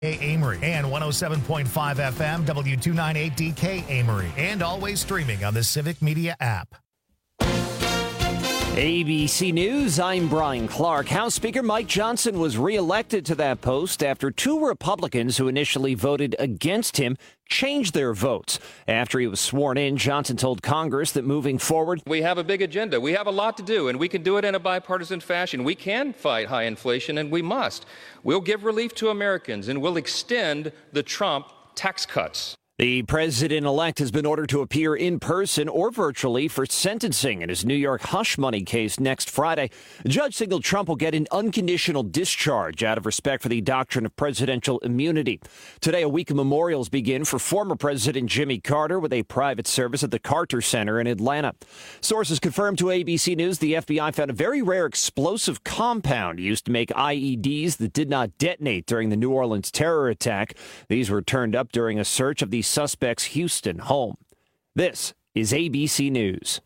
Amory and 107.5 FM W298DK Amory, and always streaming on the Civic Media app. ABC News, I'm Brian Clark. House Speaker Mike Johnson was reelected to that post after two Republicans who initially voted against him changed their votes. After he was sworn in, Johnson told Congress that moving forward, we have a big agenda. We have a lot to do, and we can do it in a bipartisan fashion. We can fight high inflation, and we must. We'll give relief to Americans, and we'll extend the Trump tax cuts. The president-elect has been ordered to appear in person or virtually for sentencing in his New York hush money case next Friday. The judge signaled Trump will get an unconditional discharge out of respect for the doctrine of presidential immunity. Today, a week of memorials begin for former President Jimmy Carter with a private service at the Carter Center in Atlanta. Sources confirmed to ABC News the FBI found a very rare explosive compound used to make IEDs that did not detonate during the New Orleans terror attack. These were turned up during a search of the suspect's Houston home. This is ABC News.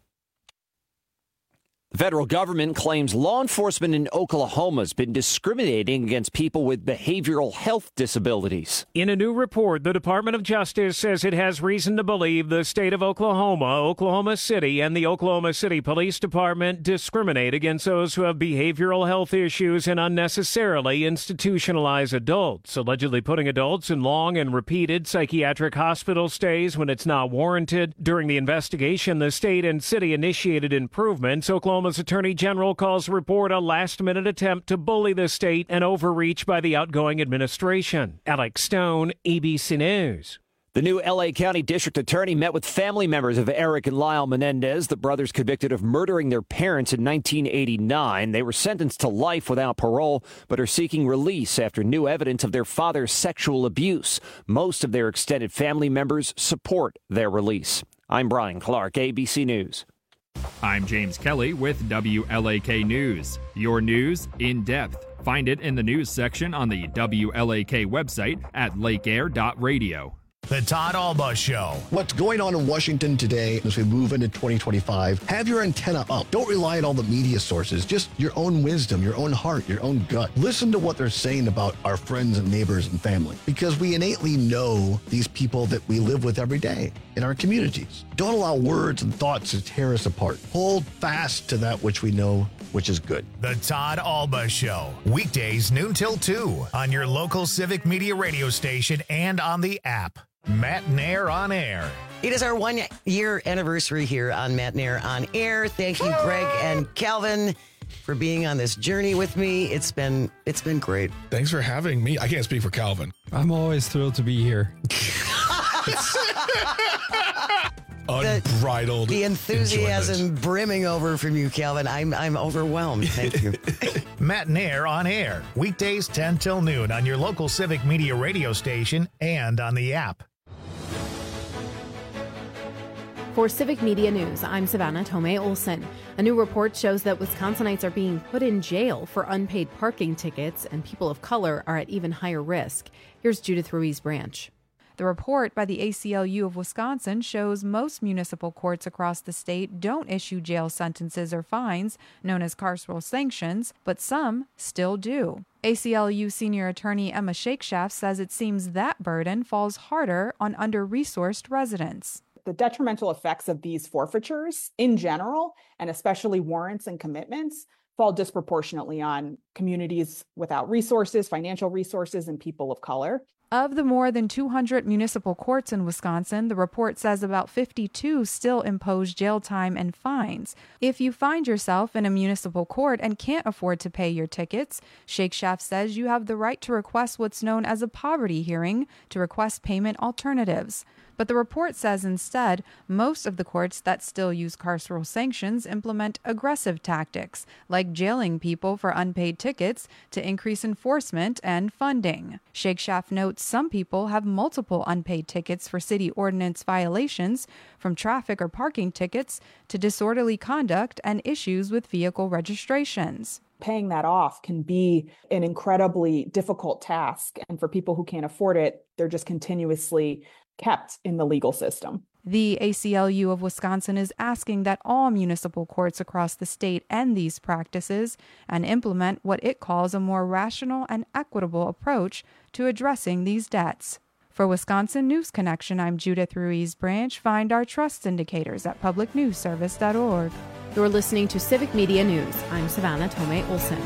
The federal government claims law enforcement in Oklahoma has been discriminating against people with behavioral health disabilities. In a new report, the Department of Justice says it has reason to believe the state of Oklahoma, Oklahoma City, and the Oklahoma City Police Department discriminate against those who have behavioral health issues and unnecessarily institutionalize adults, allegedly putting adults in long and repeated psychiatric hospital stays when it's not warranted. During the investigation, the state and city initiated improvements. Oklahoma's Attorney General calls the report a last-minute attempt to bully the state and overreach by the outgoing administration. Alex Stone, ABC News. The new L.A. County District Attorney met with family members of Eric and Lyle Menendez, the brothers convicted of murdering their parents in 1989. They were sentenced to life without parole, but are seeking release after new evidence of their father's sexual abuse. Most of their extended family members support their release. I'm Brian Clark, ABC News. I'm James Kelly with WLAK News. Your news in depth. Find it in the news section on the WLAK website at lakeair.radio. The Todd Alba Show. What's going on in Washington today as we move into 2025? Have your antenna up. Don't rely on all the media sources. Just your own wisdom, your own heart, your own gut. Listen to what they're saying about our friends and neighbors and family, because we innately know these people that we live with every day in our communities. Don't allow words and thoughts to tear us apart. Hold fast to that which we know, which is good. The Todd Alba Show. Weekdays noon till 2 on your local Civic Media radio station and on the app. Matt Nair on Air. It is our 1 year anniversary here on Matt Nair on Air. Thank you, Greg and Calvin, for being on this journey with me. It's been great. Thanks for having me. I can't speak for Calvin. I'm always thrilled to be here. Unbridled the enthusiasm enjoyment. brimming over from you, Calvin. I'm overwhelmed. Thank you. Matt Nair on Air. Weekdays 10 till noon on your local Civic Media radio station and on the app. For Civic Media News, I'm Savannah Tomei Olson. A new report shows that Wisconsinites are being put in jail for unpaid parking tickets, and people of color are at even higher risk. Here's Judith Ruiz Branch. The report by the ACLU of Wisconsin shows most municipal courts across the state don't issue jail sentences or fines, known as carceral sanctions, but some still do. ACLU senior attorney Emma Shakeshaft says it seems that burden falls harder on under-resourced residents. The detrimental effects of these forfeitures in general, and especially warrants and commitments, fall disproportionately on communities without resources, financial resources, and people of color. Of the more than 200 municipal courts in Wisconsin, the report says about 52 still impose jail time and fines. If you find yourself in a municipal court and can't afford to pay your tickets, Shakeshaft says you have the right to request what's known as a poverty hearing to request payment alternatives. But the report says instead, most of the courts that still use carceral sanctions implement aggressive tactics, like jailing people for unpaid tickets to increase enforcement and funding. Shakeshaft notes some people have multiple unpaid tickets for city ordinance violations, from traffic or parking tickets to disorderly conduct and issues with vehicle registrations. Paying that off can be an incredibly difficult task. And for people who can't afford it, they're just continuously kept in the legal system. The ACLU of Wisconsin is asking that all municipal courts across the state end these practices and implement what it calls a more rational and equitable approach to addressing these debts. For Wisconsin News Connection, I'm Judith Ruiz Branch. Find our trust indicators at publicnewsservice.org. You're listening to Civic Media News. I'm Savannah Tomei Olson.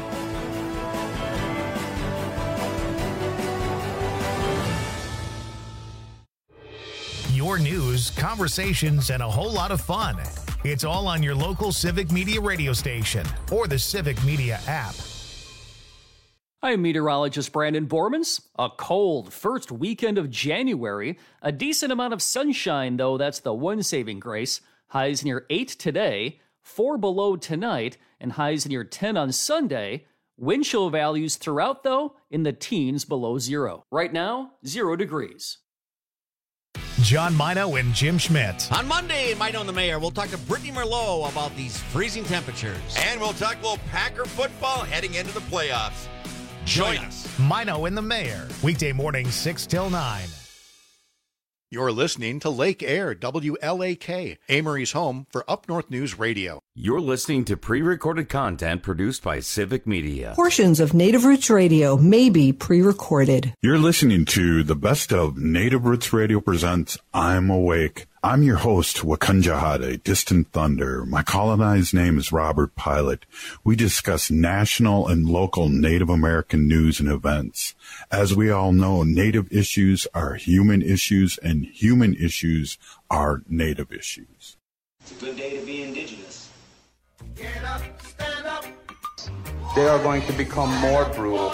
Your news, conversations, and a whole lot of fun. It's all on your local Civic Media radio station or the Civic Media app. I'm meteorologist Brandon Bormans. A cold first weekend of January. A decent amount of sunshine, though. That's the one saving grace. Highs near 8 today, 4 below tonight, and highs near 10 on Sunday. Wind chill values throughout, though, in the teens below 0. Right now, 0 degrees. John Mino and Jim Schmidt. On Monday, Mino and the Mayor, we'll talk to Brittany Merlot about these freezing temperatures. And we'll talk a little Packer football heading into the playoffs. Join us. Mino and the Mayor, weekday morning 6 till 9. You're listening to Lake Air, WLAK, Amory's home for Up North News Radio. You're listening to pre-recorded content produced by Civic Media. Portions of Native Roots Radio may be pre-recorded. You're listening to the best of Native Roots Radio presents I'm Awake. I'm your host, Wakanja Hade, Distant Thunder. My colonized name is Robert Pilot. We discuss national and local Native American news and events. As we all know, Native issues are human issues, and human issues are Native issues. It's a good day to be Indigenous. Get up, stand up. They are going to become more brutal.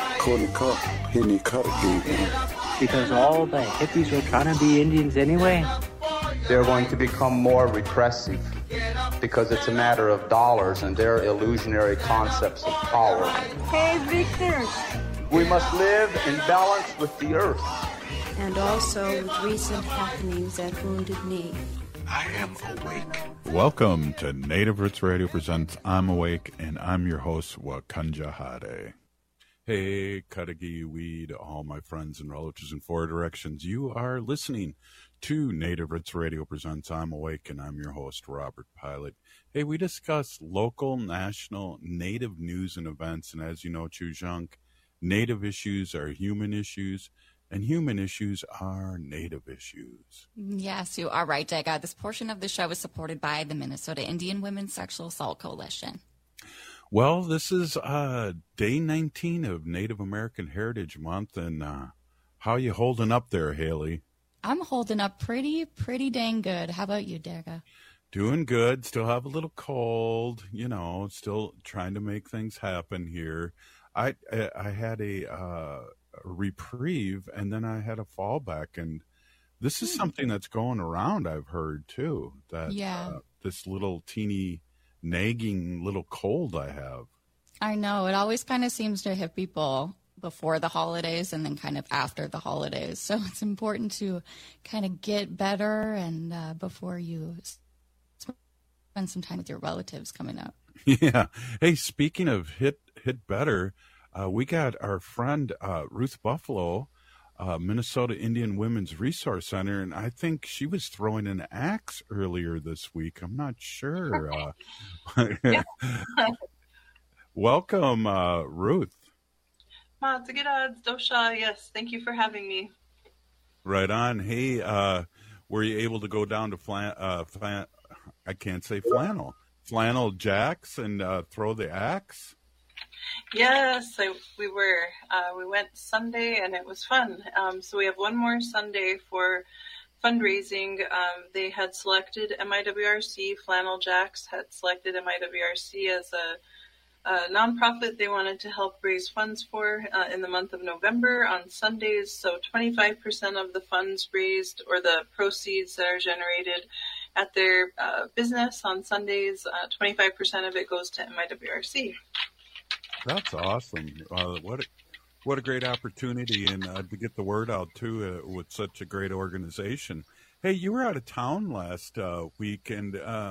Because all the hippies were trying to be Indians anyway. They're going to become more repressive because it's a matter of dollars and their illusionary concepts of power. Hey, Victor. We must live in balance with the earth. And also with recent happenings at Wounded Knee. I am awake. Welcome to Native Roots Radio presents I'm Awake, and I'm your host, Wakanja Hade. Hey, Cudahy Weed, all my friends and relatives in 4 directions. You are listening to Native Roots Radio presents I'm Awake, and I'm your host, Robert Pilot. Hey, we discuss local, national, Native news and events, and as you know, Chujunk, Native issues are human issues, and human issues are Native issues. Yes, you are right, Dega. This portion of the show is supported by the Minnesota Indian Women's Sexual Assault Coalition. Well, this is day 19 of Native American Heritage Month, and how you holding up there, Haley? I'm holding up pretty dang good. How about you, Dega? Doing good. Still have a little cold, still trying to make things happen here. I had a reprieve, and then I had a fallback, and this is something that's going around, I've heard, too, that this little teeny nagging little cold I have. I know. It always kind of seems to hit people before the holidays and then kind of after the holidays. So it's important to kind of get better and before you spend some time with your relatives coming up. Yeah. Hey, speaking of hit better, we got our friend Ruth Buffalo, Minnesota Indian Women's Resource Center, and I think she was throwing an axe earlier this week. I'm not sure. Welcome, Ruth. Dosha, yes, thank you for having me. Right on. Hey, were you able to go down to Flannel Jacks and throw the axe? Yes, we were. We went Sunday and it was fun. So we have one more Sunday for fundraising. They had selected MIWRC, Flannel Jacks had selected MIWRC as a nonprofit they wanted to help raise funds for in the month of November on Sundays. So 25% of the funds raised or the proceeds that are generated at their business on Sundays, 25% of it goes to MIWRC. That's awesome. What a great opportunity and to get the word out too with such a great organization. Hey, you were out of town last week, and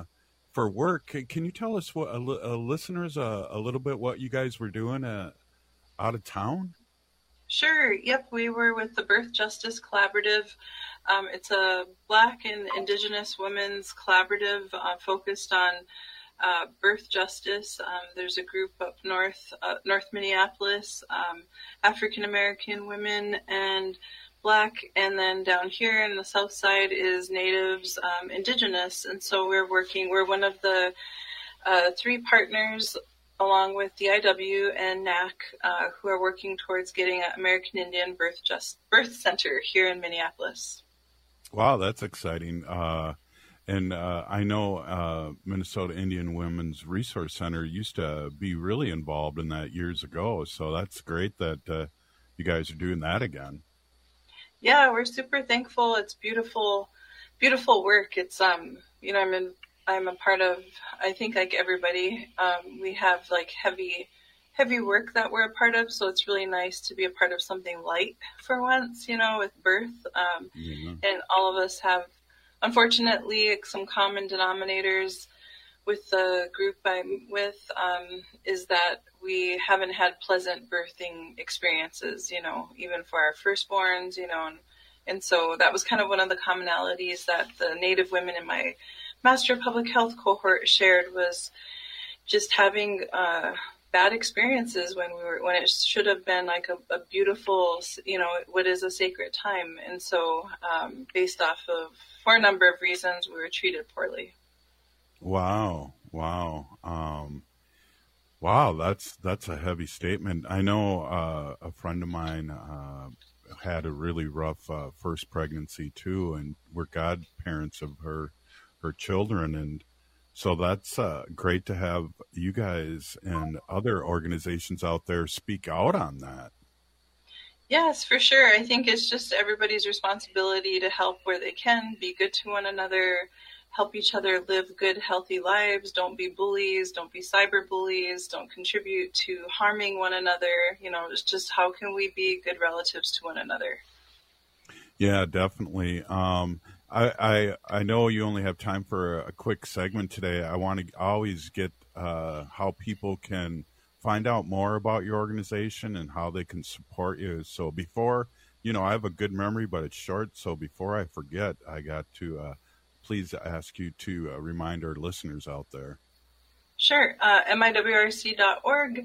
for work. Can you tell us, what listeners, a little bit what you guys were doing out of town? Sure. Yep. We were with the Birth Justice Collaborative. It's a Black and Indigenous women's collaborative focused on birth justice. There's a group up north Minneapolis, African American women and Black, and then down here in the south side is Natives, Indigenous. And so we're one of the 3 partners along with DIW and NAC who are working towards getting an American Indian Birth Center here in Minneapolis. Wow, that's exciting. And I know Minnesota Indian Women's Resource Center used to be really involved in that years ago. So that's great that you guys are doing that again. Yeah, we're super thankful. It's beautiful, beautiful work. It's I'm a part of, I think like everybody, we have like heavy work that we're a part of. So it's really nice to be a part of something light for once, with birth. And all of us have, unfortunately, some common denominators with the group I'm with, is that we haven't had pleasant birthing experiences, even for our firstborns, and so that was kind of one of the commonalities that the Native women in my Master of Public Health cohort shared, was just having bad experiences when it should have been like a beautiful, what is a sacred time. And so based off of, for a number of reasons, we were treated poorly. Wow. Wow, that's a heavy statement. I know a friend of mine had a really rough first pregnancy too, and we're godparents of her children, and so that's great to have you guys and other organizations out there speak out on that. Yes, for sure. I think it's just everybody's responsibility to help where they can, be good to one another, help each other live good, healthy lives. Don't be bullies. Don't be cyber bullies. Don't contribute to harming one another. It's just how can we be good relatives to one another? Yeah, definitely. I know you only have time for a quick segment today. I want to always get how people can find out more about your organization and how they can support you. So before, I have a good memory, but it's short. So before I forget, I got to please ask you to remind our listeners out there. Sure. MIWRC.org.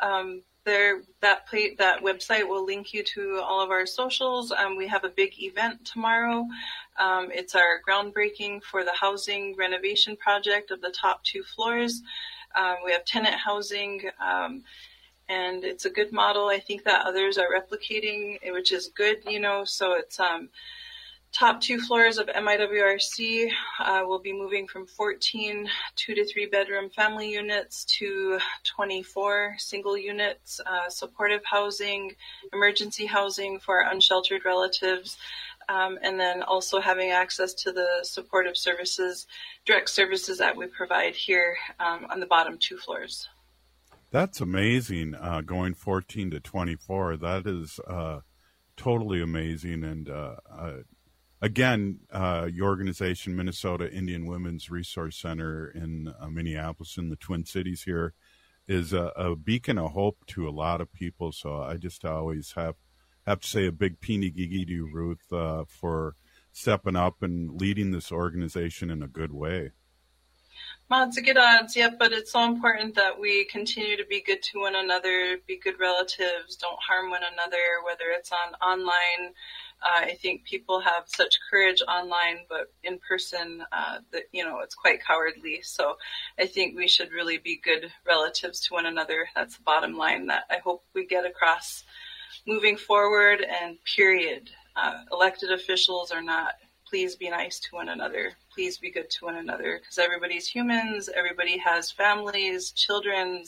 That website will link you to all of our socials. We have a big event tomorrow. It's our groundbreaking for the housing renovation project of the top 2 floors. We have tenant housing, and it's a good model. I think that others are replicating, which is good, so it's top 2 floors of MIWRC will be moving from 14 2 to 3 bedroom family units to 24 single units, supportive housing, emergency housing for our unsheltered relatives, and then also having access to the supportive services, direct services that we provide here on the bottom 2 floors. That's amazing, going 14 to 24. That is totally amazing. And again, your organization, Minnesota Indian Women's Resource Center in Minneapolis, in the Twin Cities here, is a beacon of hope to a lot of people. So I just always have to say a big peeny gigi to you, Ruth, for stepping up and leading this organization in a good way. Odds are good odds, yeah, but it's so important that we continue to be good to one another, be good relatives, don't harm one another, whether it's online. I think people have such courage online, but in person, it's quite cowardly. So I think we should really be good relatives to one another. That's the bottom line that I hope we get across moving forward, and period. Elected officials or not, please be nice to one another. Please be good to one another, because everybody's humans. Everybody has families, children,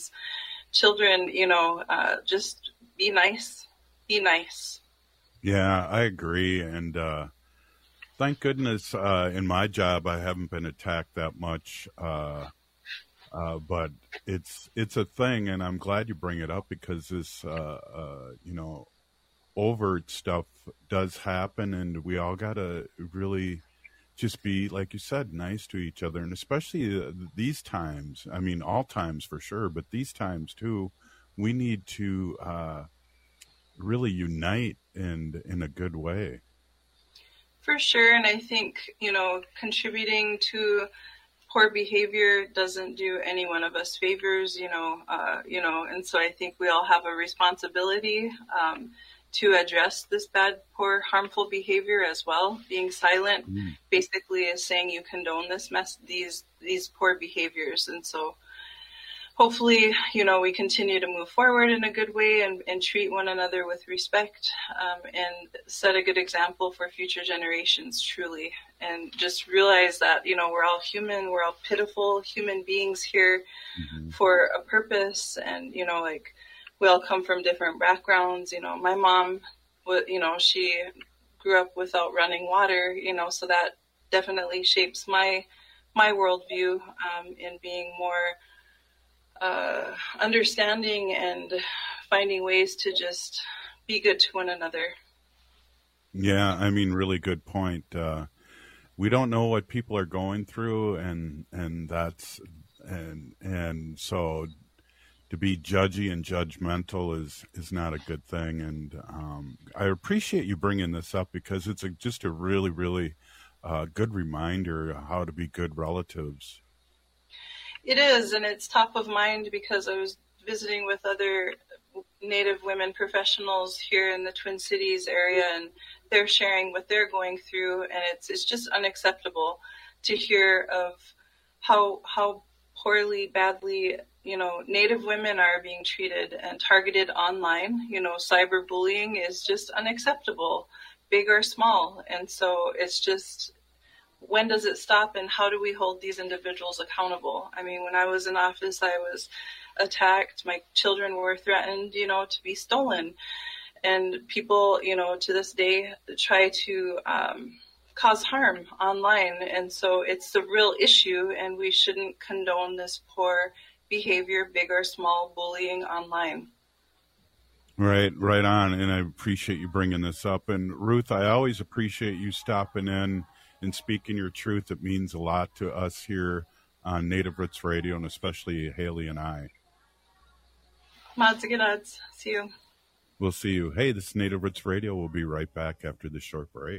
just be nice. Be nice. Yeah, I agree. And thank goodness in my job I haven't been attacked that much. But it's a thing, and I'm glad you bring it up, because this, overt stuff does happen, and we all got to really just be, like you said, nice to each other. And especially these times, I mean, all times for sure, but these times too, we need to really unite in a good way. For sure. And I think, contributing to poor behavior doesn't do any one of us favors, and so I think we all have a responsibility to address this bad, poor, harmful behavior as well. Being silent basically is saying you condone these poor behaviors. And so hopefully, we continue to move forward in a good way and treat one another with respect, and set a good example for future generations, truly. And just realize that, we're all human, we're all pitiful human beings here for a purpose. And, we all come from different backgrounds. My mom, she grew up without running water, so that definitely shapes my worldview in being more understanding and finding ways to just be good to one another. Yeah, I mean, really good point. We don't know what people are going through, and so to be judgy and judgmental is not a good thing. And I appreciate you bringing this up because it's just a really, really good reminder how to be good relatives. It is, and it's top of mind because I was visiting with other Native women professionals here in the Twin Cities area, and they're sharing what they're going through, and it's just unacceptable to hear of how poorly, badly, Native women are being treated and targeted online. Cyberbullying is just unacceptable, big or small, and so it's just, when does it stop, and how do we hold these individuals accountable? I mean, when I was in office, I was attacked. My children were threatened, to be stolen. And people, to this day, try to cause harm online. And so it's a real issue, and we shouldn't condone this poor behavior, big or small, bullying online. Right on. And I appreciate you bringing this up. And Ruth, I always appreciate you stopping in and speaking your truth. It means a lot to us here on Native Roots Radio, and especially Haley and I. Mods and odds. See you. We'll see you. Hey, this is Native Roots Radio. We'll be right back after this short break.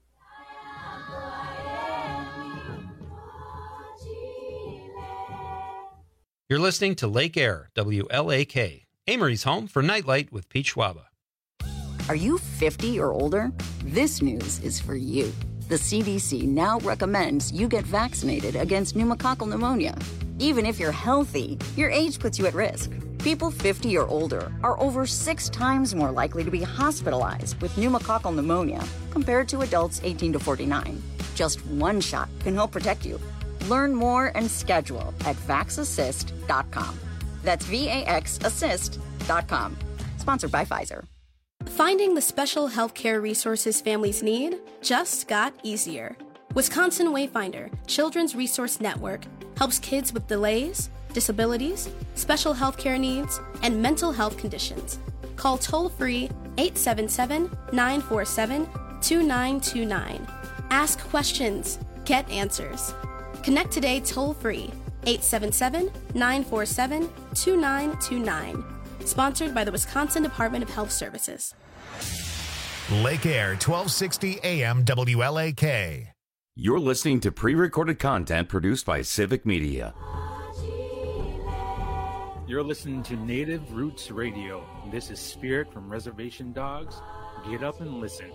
You're listening to Lake Air, WLAK, Amory's home for Nightlight with Pete Schwaba. Are you 50 or older? This news is for you. The CDC now recommends you get vaccinated against pneumococcal pneumonia. Even if you're healthy, your age puts you at risk. People 50 or older are over 6 times more likely to be hospitalized with pneumococcal pneumonia compared to adults 18 to 49. Just one shot can help protect you. Learn more and schedule at vaxassist.com. That's VAXassist.com. Sponsored by Pfizer. Finding the special healthcare resources families need just got easier. Wisconsin Wayfinder Children's Resource Network helps kids with delays, disabilities, special healthcare needs, and mental health conditions. Call toll-free 877-947-2929. Ask questions. Get answers. Connect today toll-free 877-947-2929. Sponsored by the Wisconsin Department of Health Services. Lake Air, 1260 AM WLAK. You're listening to pre-recorded content produced by Civic Media. You're listening to Native Roots Radio. This is Spirit from Reservation Dogs. Get up and listen.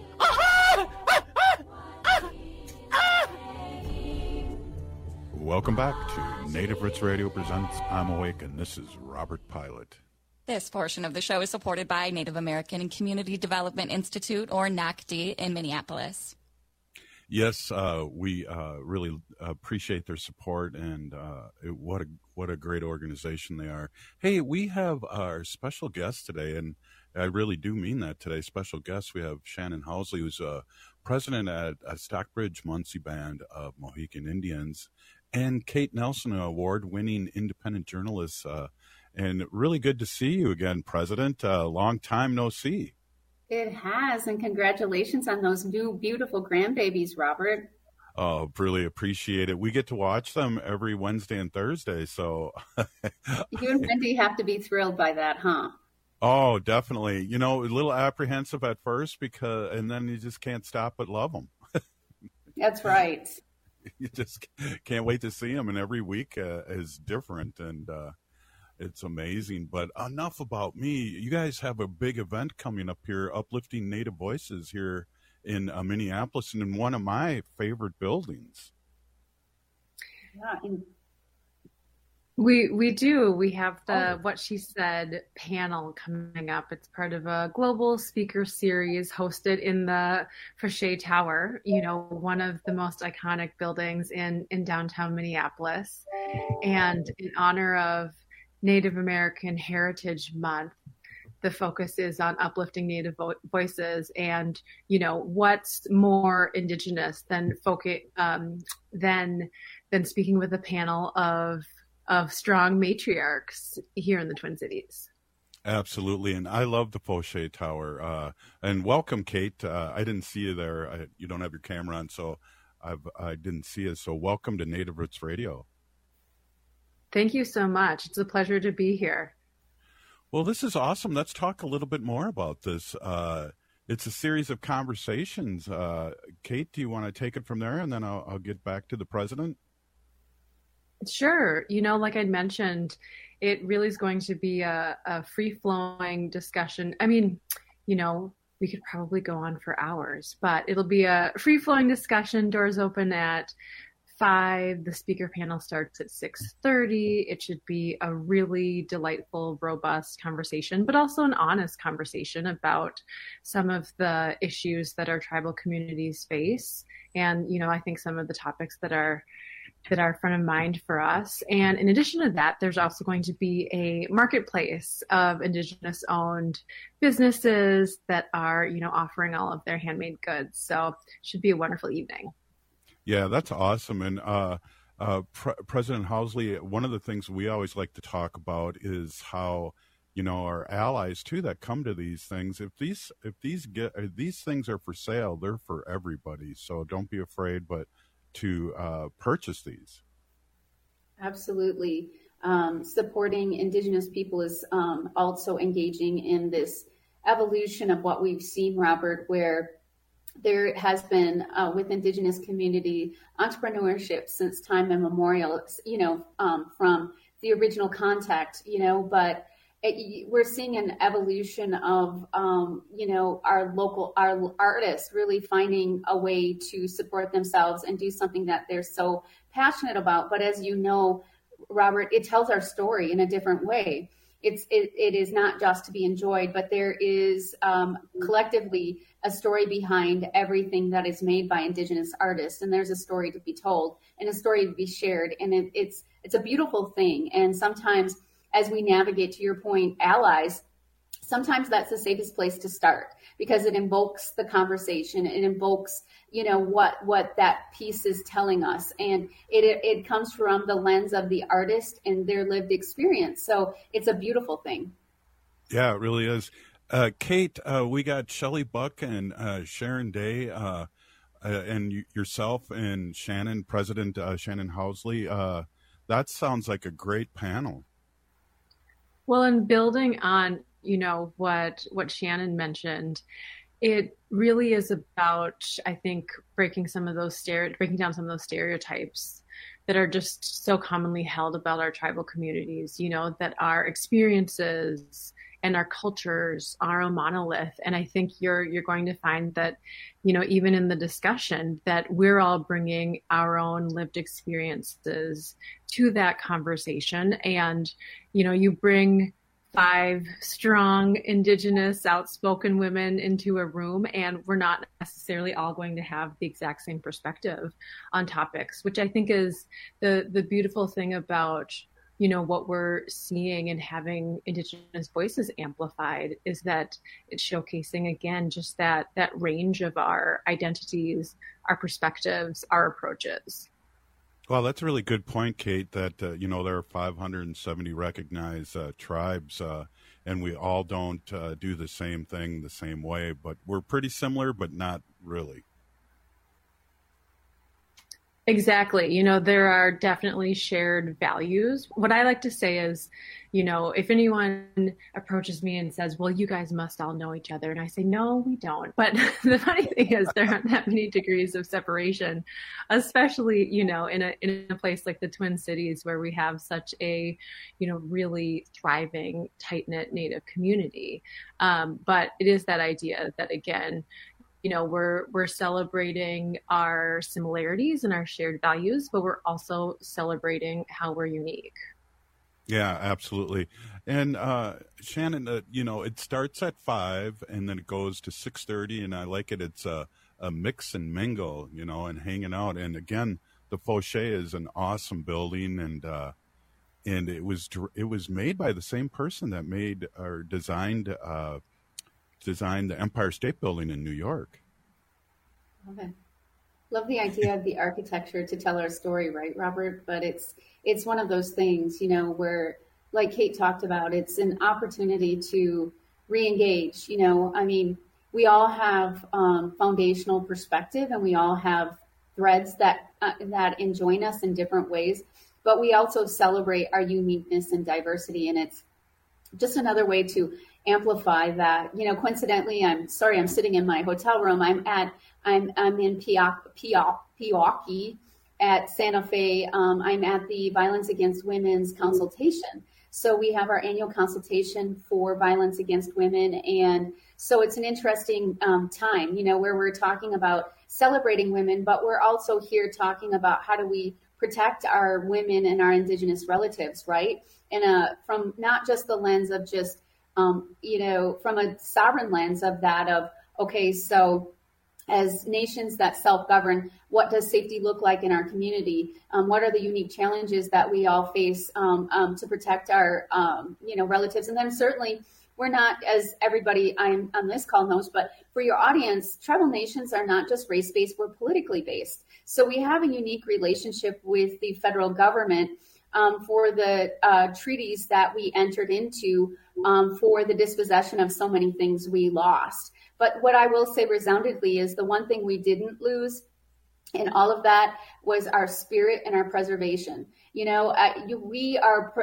Welcome back to Native Roots Radio presents I'm Awake, and this is Robert Pilot. This portion of the show is supported by Native American Community Development Institute, or NACD, in Minneapolis. Yes, we really appreciate their support, and what a great organization they are. Hey, we have our special guest today, and I really do mean that today. Special guest, we have Shannon Housley, who's president at Stockbridge Munsee Band of Mohican Indians, and Kate Nelson, an award-winning independent journalist. And really good to see you again, President. Long time no see. It has, and congratulations on those new beautiful grandbabies, Robert. Oh, really appreciate it. We get to watch them every Wednesday and Thursday. So you and Wendy have to be thrilled by that, huh? Oh, definitely. You know, a little apprehensive at first and then you just can't stop but love them. That's right. You just can't wait to see them, and every week is different, and it's amazing. But enough about me. You guys have a big event coming up here, Uplifting Native Voices, here in Minneapolis, and in one of my favorite buildings. Yeah, we do. We have the What She Said panel coming up. It's part of a global speaker series hosted in the Fauché Tower, you know, one of the most iconic buildings in downtown Minneapolis. And in honor of Native American Heritage Month, the focus is on uplifting Native voices. And, you know, what's more Indigenous than speaking with a panel of strong matriarchs here in the Twin Cities. Absolutely. And I love the Fauché Tower. And welcome, Kate. I didn't see you there. You don't have your camera on, so I didn't see you. So welcome to Native Roots Radio. Thank you so much. It's a pleasure to be here. Well, this is awesome. Let's talk a little bit more about this. It's a series of conversations. Kate, do you want to take it from there, and then I'll get back to the president? Sure. You know, like I'd mentioned, it really is going to be a free-flowing discussion. I mean, you know, we could probably go on for hours, but it'll be a free-flowing discussion. Doors open at 5. The speaker panel starts at 6:30. It should be a really delightful, robust conversation, but also an honest conversation about some of the issues that our tribal communities face. And, you know, I think some of the topics that are front of mind for us. And in addition to that, there's also going to be a marketplace of Indigenous owned businesses that are, you know, offering all of their handmade goods. So it should be a wonderful evening. Yeah, that's awesome. And President Housley, one of the things we always like to talk about is how, you know, our allies too that come to these things, if these things are for sale, they're for everybody. So don't be afraid, but to purchase these. Absolutely. Supporting Indigenous people is also engaging in this evolution of what we've seen, Robert, where there has been with Indigenous community entrepreneurship since time immemorial, you know, from the original contact, you know, but we're seeing an evolution of, you know, our artists really finding a way to support themselves and do something that they're so passionate about. But as you know, Robert, it tells our story in a different way. It is not just to be enjoyed, but there is collectively a story behind everything that is made by Indigenous artists. And there's a story to be told and a story to be shared. And it's a beautiful thing. And sometimes, as we navigate, to your point, allies, sometimes that's the safest place to start because it invokes the conversation. It invokes, you know, what that piece is telling us. And it comes from the lens of the artist and their lived experience. So it's a beautiful thing. Yeah, it really is. Kate, we got Shelley Buck and Sharon Day and yourself and Shannon, President Shannon Housley. That sounds like a great panel. Well, in building on, you know, what Shannon mentioned, it really is about, I think, breaking down some of those stereotypes that are just so commonly held about our tribal communities, you know, that our experiences and our cultures are a monolith. And I think you're going to find that, you know, even in the discussion, that we're all bringing our own lived experiences to that conversation. And, you know, you bring 5 strong Indigenous outspoken women into a room, and we're not necessarily all going to have the exact same perspective on topics, which I think is the beautiful thing about, you know, what we're seeing and having Indigenous voices amplified is that it's showcasing, again, just that range of our identities, our perspectives, our approaches. Well, that's a really good point, Kate, that, you know, there are 570 recognized tribes, and we all don't do the same thing the same way, but we're pretty similar, but not really. Exactly. You know, there are definitely shared values. What I like to say is, you know, if anyone approaches me and says, well, you guys must all know each other. And I say, no, we don't. But the funny thing is there aren't that many degrees of separation, especially, you know, in a place like the Twin Cities where we have such a, you know, really thriving, tight-knit Native community. But it is that idea that, again, you know, we're celebrating our similarities and our shared values, but we're also celebrating how we're unique. Yeah, absolutely. And Shannon, you know, it starts at 5 and then it goes to 6:30, and I like it. It's a mix and mingle, you know, and hanging out. And again, the Fauché is an awesome building, and it was made by the same person that made or designed the Empire State Building in New York. Love it. Love the idea of the architecture to tell our story, right, Robert? But it's one of those things, you know, where, like Kate talked about, it's an opportunity to re-engage. You know, I mean, we all have foundational perspective, and we all have threads that enjoin us in different ways, but we also celebrate our uniqueness and diversity, and it's just another way to amplify that. You know, coincidentally, I'm sitting in my hotel room. I'm in Pewaukee at Santa Fe. I'm at the Violence Against Women's consultation. So we have our annual consultation for violence against women. And so it's an interesting time, you know, where we're talking about celebrating women, but we're also here talking about how do we protect our women and our Indigenous relatives, right? And from not just the lens of just, you know, from a sovereign lens of that of, okay, so as nations that self-govern, what does safety look like in our community? What are the unique challenges that we all face to protect our, you know, relatives? And then certainly we're not, as everybody on this call knows, but for your audience, tribal nations are not just race-based, we're politically based. So we have a unique relationship with the federal government for the treaties that we entered into for the dispossession of so many things we lost. But what I will say resoundingly is the one thing we didn't lose in all of that was our spirit and our preservation. You know, we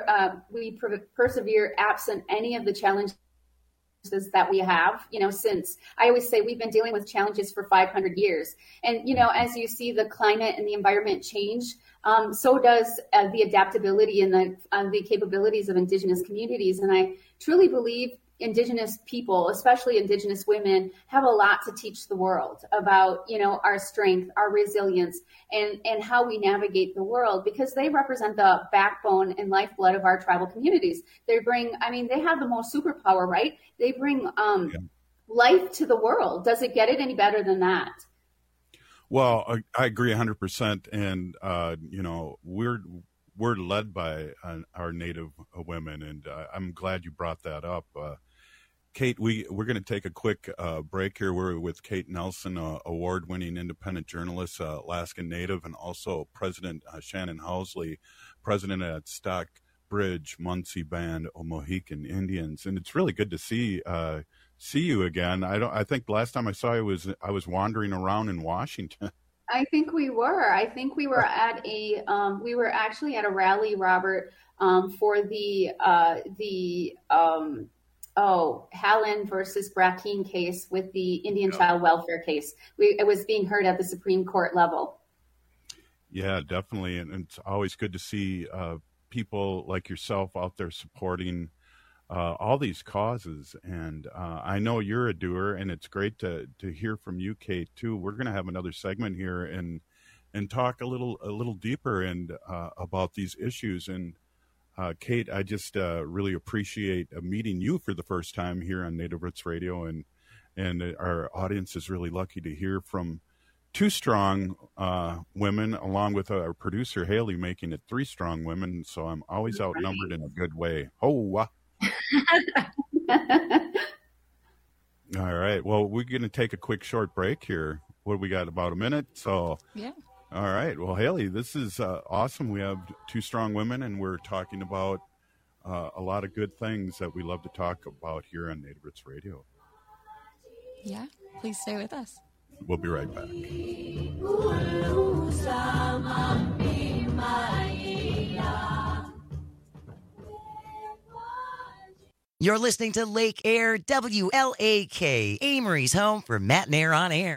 persevere absent any of the challenges that we have, you know, since I always say we've been dealing with challenges for 500 years. And, you know, as you see the climate and the environment change, so does the adaptability and the capabilities of Indigenous communities. And I truly believe Indigenous people, especially Indigenous women, have a lot to teach the world about, you know, our strength, our resilience, and how we navigate the world, because they represent the backbone and lifeblood of our tribal communities. They have the most superpower, right? They bring life to the world. Does it get it any better than that? Well, I agree 100%. And, you know, we're led by our Native women, and I'm glad you brought that up. Kate, we're going to take a quick break here. We're with Kate Nelson, award-winning independent journalist, Alaskan Native, and also President Shannon Housley, president at Stockbridge Munsee Band of Mohican Indians. And it's really good to see you again. I think the last time I saw you I was wandering around in Washington. I think we were. I think we were at we were actually at a rally, Robert, for the Hallen versus Brackeen case with the Indian child welfare case. It was being heard at the Supreme Court level. Yeah, definitely. And it's always good to see people like yourself out there supporting all these causes. And I know you're a doer, and it's great to hear from you, Kate, too. We're going to have another segment here and talk a little deeper and about these issues. And Kate, I just really appreciate meeting you for the first time here on Native Roots Radio, and our audience is really lucky to hear from two strong women, along with our producer Haley, making it three strong women. So I'm always outnumbered in a good way. All right. Well, we're going to take a quick short break here. What do we got? About a minute. So yeah. All right. Well, Haley, this is awesome. We have two strong women, and we're talking about a lot of good things that we love to talk about here on Native Roots Radio. Yeah. Please stay with us. We'll be right back. You're listening to Lake Air, WLAK, Amory's home for Matt Nair on Air.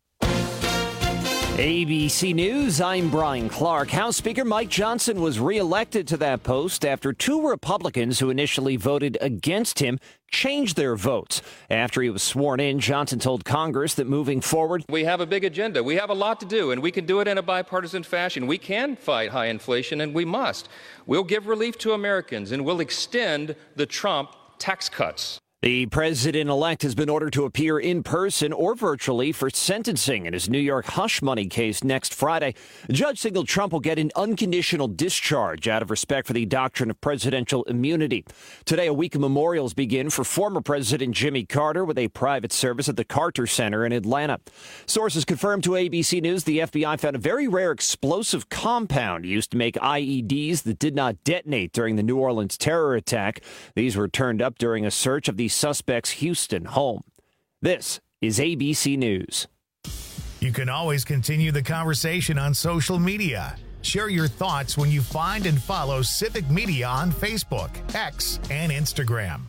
ABC News, I'm Brian Clark. House Speaker Mike Johnson was reelected to that post after two Republicans who initially voted against him changed their votes. After he was sworn in, Johnson told Congress that moving forward, we have a big agenda. We have a lot to do, and we can do it in a bipartisan fashion. We can fight high inflation, and we must. We'll give relief to Americans, and we'll extend the Trump tax cuts. The president-elect has been ordered to appear in person or virtually for sentencing in his New York hush money case next Friday. The judge signaled Trump will get an unconditional discharge out of respect for the doctrine of presidential immunity. Today, a week of memorials begin for former President Jimmy Carter with a private service at the Carter Center in Atlanta. Sources confirmed to ABC News the FBI found a very rare explosive compound used to make IEDs that did not detonate during the New Orleans terror attack. These were turned up during a search of the suspect's Houston home. This is ABC News. You can always continue the conversation on social media. Share your thoughts when you find and follow Civic Media on Facebook, X, and Instagram.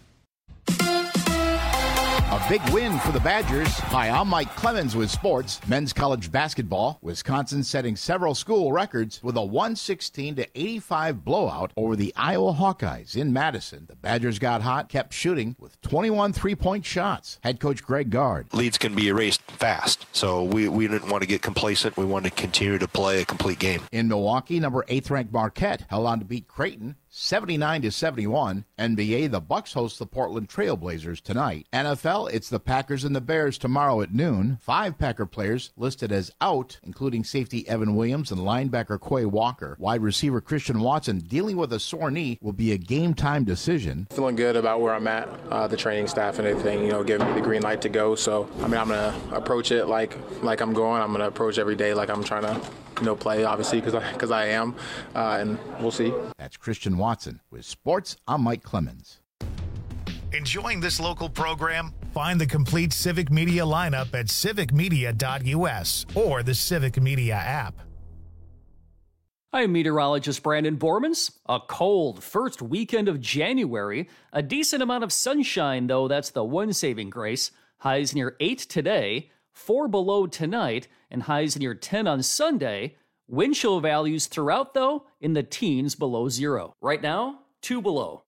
A big win for the Badgers. Hi, I'm Mike Clemens with sports. Men's college basketball. Wisconsin setting several school records with a 116-85 blowout over the Iowa Hawkeyes in Madison. The Badgers got hot, kept shooting with 21 three-point shots. Head coach Greg Gard. Leads can be erased fast, so we didn't want to get complacent. We wanted to continue to play a complete game. In Milwaukee, number 8th-ranked Marquette held on to beat Creighton 79-71. NBA, the Bucks host the Portland Trail Blazers tonight. NFL, it's the Packers and the Bears tomorrow at noon. 5 Packer players listed as out, including safety Evan Williams and linebacker Quay Walker. Wide receiver Christian Watson, dealing with a sore knee, will be a game-time decision. Feeling good about where I'm at, the training staff and everything, giving me the green light to go. So, I'm going to approach it like I'm going. I'm going to approach every day like I'm trying to play, obviously, because I am, and we'll see. That's Christian Watson. With sports, I'm Mike Clemens. Enjoying this local program? Find the complete Civic Media lineup at civicmedia.us or the Civic Media app. I'm meteorologist Brandon Bormans. A cold first weekend of January. A decent amount of sunshine, though. That's the one saving grace. Highs near 8 today, 4 below tonight, and highs near 10 on Sunday. Wind chill values throughout, though, in the teens below 0. Right now, 2 below.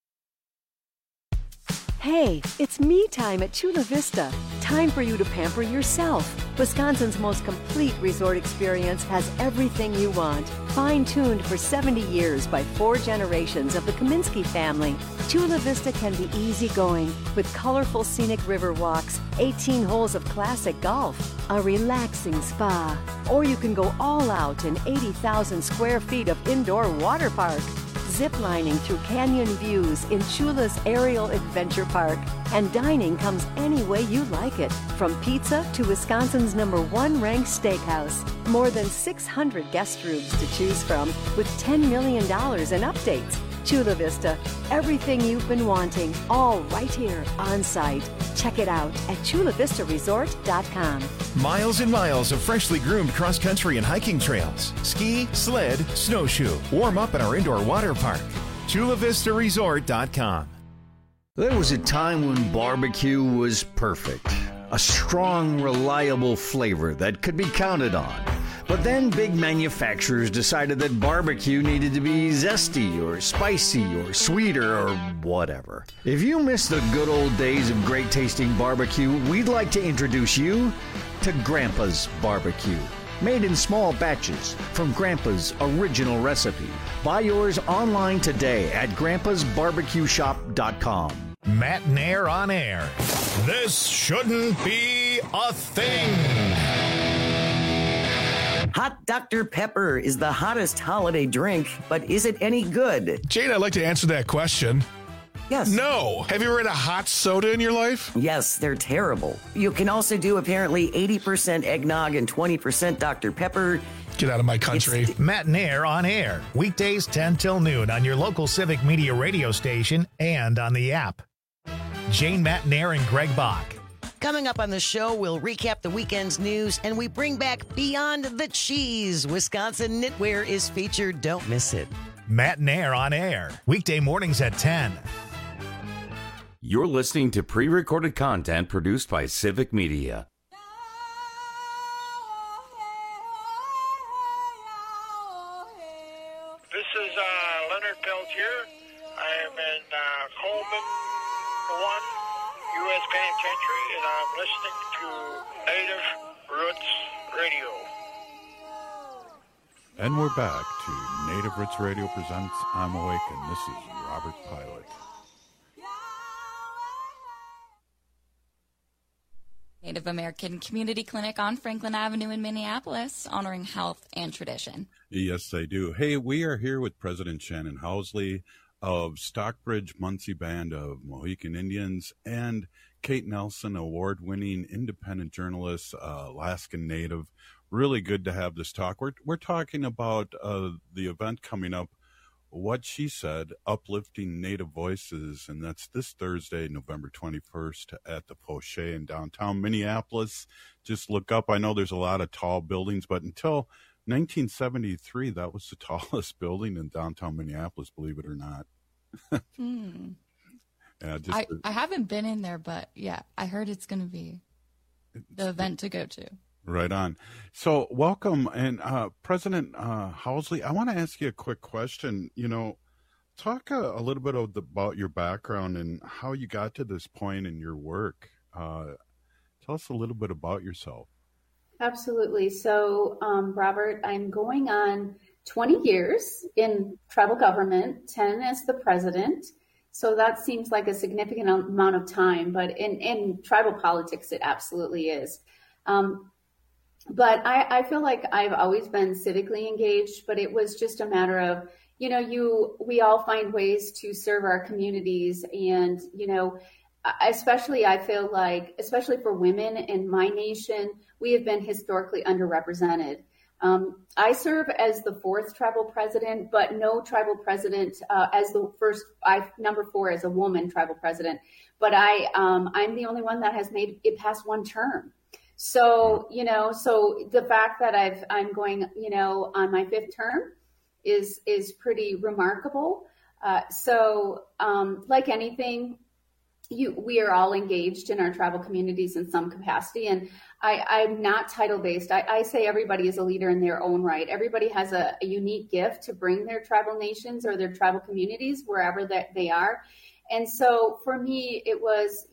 Hey, it's me time at Chula Vista. Time for you to pamper yourself. Wisconsin's most complete resort experience has everything you want. Fine-tuned for 70 years by 4 generations of the Kaminsky family. Chula Vista can be easygoing with colorful scenic river walks, 18 holes of classic golf, a relaxing spa. Or you can go all out in 80,000 square feet of indoor water park. Ziplining through canyon views in Chula's Aerial Adventure Park. And dining comes any way you like it, from pizza to Wisconsin's #1 ranked steakhouse. More than 600 guest rooms to choose from with $10 million in updates. Chula Vista, everything you've been wanting, all right here on site. Check it out at chulavistaresort.com. Miles and miles of freshly groomed cross-country and hiking trails. Ski, sled, snowshoe. Warm up at our indoor water park. chulavistaresort.com. There was a time when barbecue was perfect. A strong, reliable flavor that could be counted on. But then big manufacturers decided that barbecue needed to be zesty or spicy or sweeter or whatever. If you miss the good old days of great tasting barbecue, we'd like to introduce you to Grandpa's Barbecue. Made in small batches from Grandpa's original recipe. Buy yours online today at grandpasbarbecueshop.com. Matt Nair on air. This shouldn't be a thing. Hot Dr. Pepper is the hottest holiday drink, but is it any good? Jane, I'd like to answer that question. Yes. No. Have you ever had a hot soda in your life? Yes, they're terrible. You can also do apparently 80% eggnog and 20% Dr. Pepper. Get out of my country. Matt Nair on air. Weekdays 10 till noon on your local Civic Media radio station and on the app. Jane, Matt Nair, and Greg Bach. Coming up on the show, we'll recap the weekend's news and we bring back Beyond the Cheese. Wisconsin Knitwear is featured. Don't miss it. Matt and Air on air. Weekday mornings at 10. You're listening to pre-recorded content produced by Civic Media. This is Leonard Peltier. I am in Coleman 1, U.S. Penitentiary, and I'm listening to Native Roots Radio. And we're back to Native Roots Radio presents I'm Awake, and this is Robert Pilot. Native American Community Clinic on Franklin Avenue in Minneapolis, honoring health and tradition. Yes, they do. Hey, we are here with President Shannon Housley of Stockbridge Munsee Band of Mohican Indians and Kate Nelson, award-winning independent journalist, Alaskan Native. Really good to have this talk. We're talking about the event coming up, What She Said, Uplifting Native Voices, and that's this Thursday, November 21st at the Poche in downtown Minneapolis. Just look up. I know there's a lot of tall buildings, but until 1973, that was the tallest building in downtown Minneapolis, believe it or not. Yeah, I haven't been in there, but yeah, I heard it's going to be the event to go to. Right on. So welcome. And President Housley, I want to ask you a quick question. You know, talk a little bit about your background and how you got to this point in your work. Tell us a little bit about yourself. Absolutely. So, Robert, I'm going on 20 years in tribal government, 10 as the president. So that seems like a significant amount of time, but in tribal politics, it absolutely is. But I feel like I've always been civically engaged, but it was just a matter of, we all find ways to serve our communities. And, especially I feel like, especially for women in my nation, we have been historically underrepresented. I serve as the 4th tribal president, but no tribal president as the first, number 4 as a woman tribal president. But I'm the only one that has made it past 1 term. So, so the fact that I'm going, on my 5th term is pretty remarkable. Like anything, we are all engaged in our tribal communities in some capacity. And I'm not title based. I say everybody is a leader in their own right. Everybody has a unique gift to bring their tribal nations or their tribal communities wherever that they are. And so for me, it was,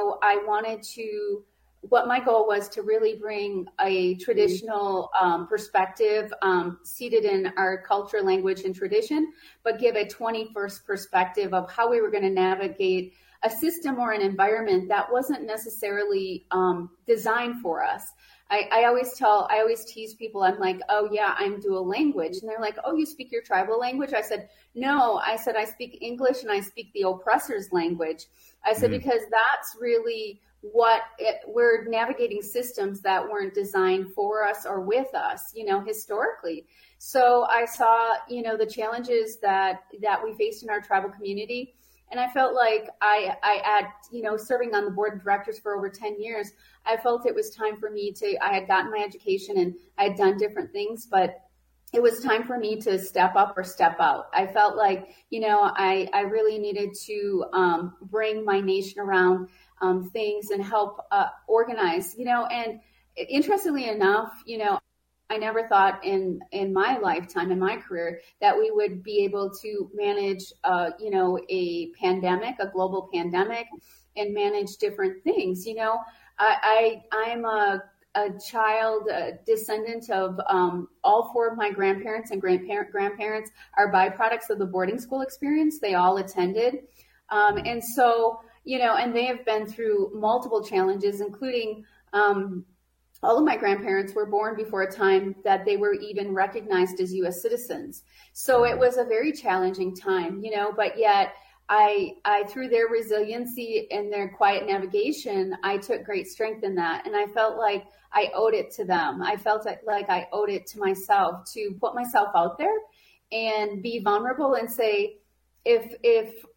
what my goal was to really bring a traditional perspective seated in our culture, language, and tradition, but give a 21st perspective of how we were going to navigate a system or an environment that wasn't necessarily designed for us. I always tease people, I'm like, oh yeah, I'm dual language. And they're like, oh, you speak your tribal language? I said, no, I speak English and I speak the oppressor's language. I said, because that's really we're navigating systems that weren't designed for us or with us, historically. So I saw, the challenges that we faced in our tribal community. And I felt like I serving on the board of directors for over 10 years, I felt it was time for me I had gotten my education and I had done different things, but it was time for me to step up or step out. I felt like, I really needed to bring my nation around things and help organize, and interestingly enough, I never thought in my lifetime, in my career, that we would be able to manage, a pandemic, a global pandemic, and manage different things. I'm a child, a descendant of all 4 of my grandparents and grandparents are byproducts of the boarding school experience. They all attended. And so, and they have been through multiple challenges, including all of my grandparents were born before a time that they were even recognized as U.S. citizens. So it was a very challenging time, but yet I through their resiliency and their quiet navigation, I took great strength in that. And I felt like I owed it to them. I felt like I owed it to myself to put myself out there and be vulnerable and say, if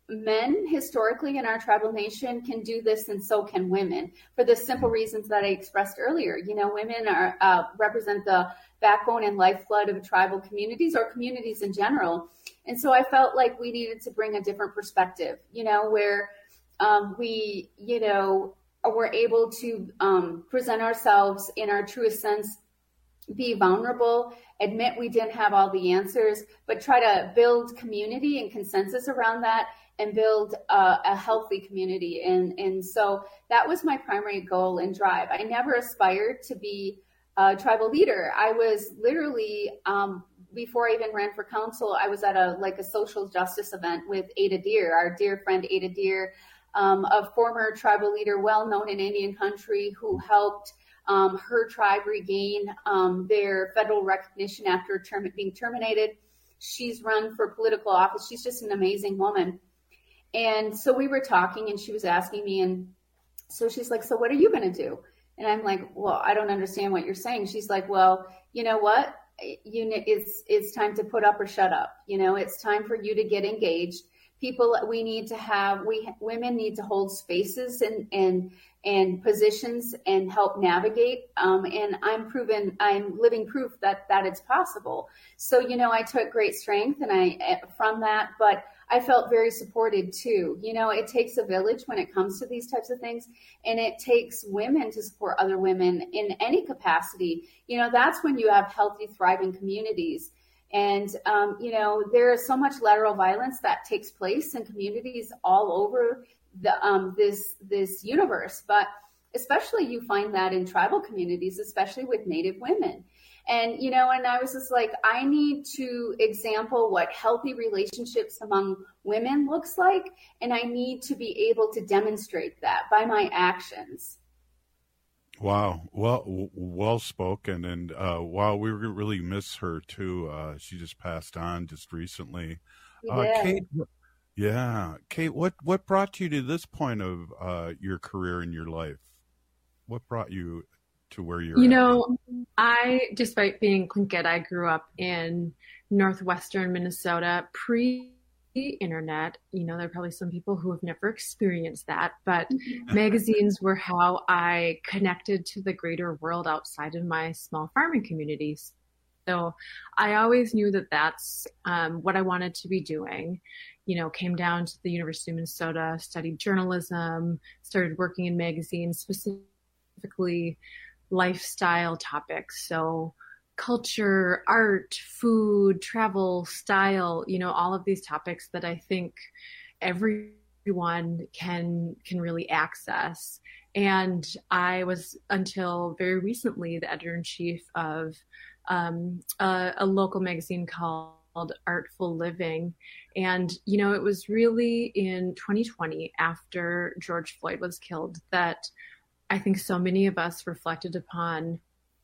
men historically in our tribal nation can do this, and so can women, for the simple reasons that I expressed earlier. You know, women are represent the backbone and lifeblood of tribal communities or communities in general. And so I felt like we needed to bring a different perspective, you know, where we, you know, were able to present ourselves in our truest sense, be vulnerable, admit we didn't have all the answers, but try to build community and consensus around that and build a healthy community. And so that was my primary goal and drive. I never aspired to be a tribal leader. I was literally, before I even ran for council, I was at a social justice event with Ada Deer, our dear friend Ada Deer, a former tribal leader, well known in Indian country, who helped her tribe regain their federal recognition after being terminated. She's run for political office. She's just an amazing woman. And so we were talking, and she was asking me, and so she's like, so what are you going to do? And I'm like, well, I don't understand what you're saying. She's like, well, you know what? It's time to put up or shut up. You know, it's time for you to get engaged. Women need to hold spaces and positions and help navigate. And I'm living proof that it's possible. So, you know, I took great strength from that, but I felt very supported too. You know, it takes a village when it comes to these types of things, and it takes women to support other women in any capacity. You know, that's when you have healthy, thriving communities. And, you know, there is so much lateral violence that takes place in communities all over this universe, but especially you find that in tribal communities, especially with Native women. And, you know, and I was just like, I need to example what healthy relationships among women looks like. And I need to be able to demonstrate that by my actions. Wow. Well spoken. And wow, we really miss her too. She just passed on just recently. Kate, what brought you to this point of your career in your life? What brought you to where you're at? You know, despite being Tlingit, I grew up in northwestern Minnesota pre-internet. You know, there are probably some people who have never experienced that, but magazines were how I connected to the greater world outside of my small farming communities. So I always knew that that's what I wanted to be doing. You know, came down to the University of Minnesota, studied journalism, started working in magazines, specifically lifestyle topics. So culture, art, food, travel, style, you know, all of these topics that I think everyone can really access. And I was, until very recently, the editor-in-chief of a local magazine called Artful Living. And, you know, it was really in 2020, after George Floyd was killed, that I think so many of us reflected upon,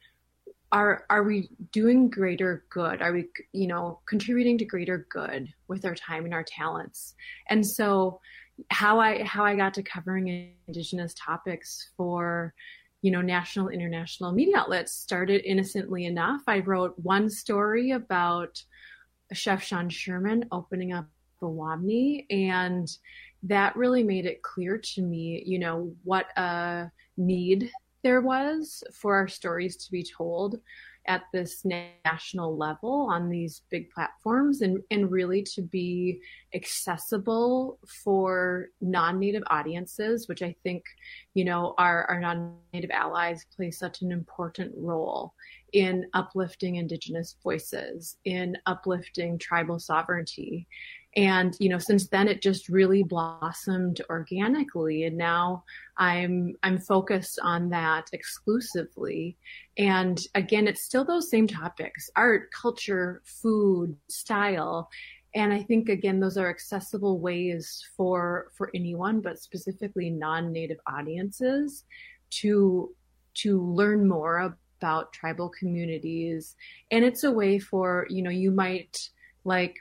are we doing greater good? Are we, you know, contributing to greater good with our time and our talents? And so how I got to covering Indigenous topics for, you know, national, international media outlets started innocently enough. I wrote one story about Chef Sean Sherman opening up a Wamni, and that really made it clear to me, you know, what a need there was for our stories to be told at this national level on these big platforms, and really to be accessible for non-Native audiences, which I think, you know, our non-Native allies play such an important role in uplifting Indigenous voices, in uplifting tribal sovereignty. And, you know, since then it just really blossomed organically. And now I'm focused on that exclusively. And again, it's still those same topics: art, culture, food, style. And I think, again, those are accessible ways for anyone, but specifically non-Native audiences to learn more about tribal communities. And it's a way for, you know, you might, like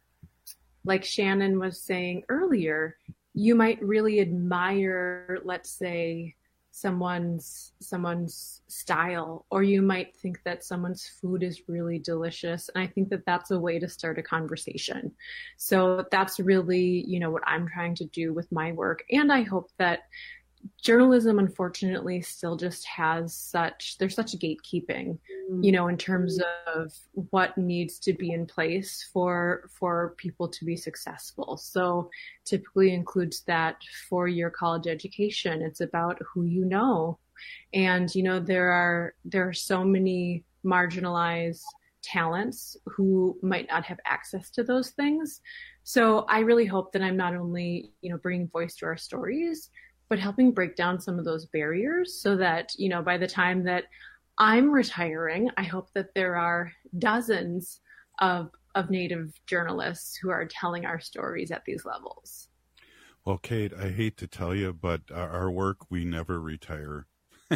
Shannon was saying earlier, you might really admire, let's say, someone's style, or you might think that someone's food is really delicious. And I think that that's a way to start a conversation. So that's really, what I'm trying to do with my work. And I hope that journalism, unfortunately, still just there's such gatekeeping, in terms of what needs to be in place for people to be successful. So typically includes that 4-year college education. It's about who you know. And, there are so many marginalized talents who might not have access to those things. So I really hope that I'm not only, bringing voice to our stories, but helping break down some of those barriers so that, by the time that I'm retiring, I hope that there are dozens of Native journalists who are telling our stories at these levels. Well, Kate, I hate to tell you, but our work, we never retire.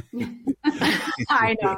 I know.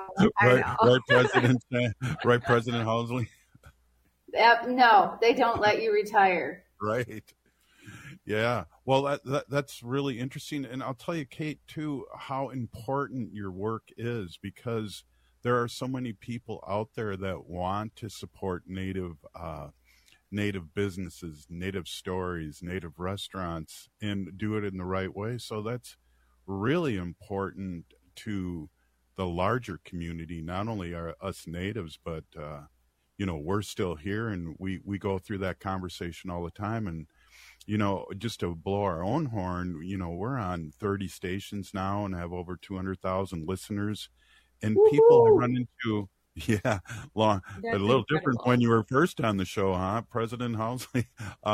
Right, President Housley? No, they don't let you retire. Right. Yeah. Well, that's really interesting. And I'll tell you, Kate, too, how important your work is, because there are so many people out there that want to support Native businesses, Native stories, Native restaurants, and do it in the right way. So that's really important to the larger community, not only us Natives, but, we're still here, and we go through that conversation all the time. And just to blow our own horn, we're on 30 stations now and have over 200,000 listeners. And people I run into, a little different when you were first on the show, huh, President Housley?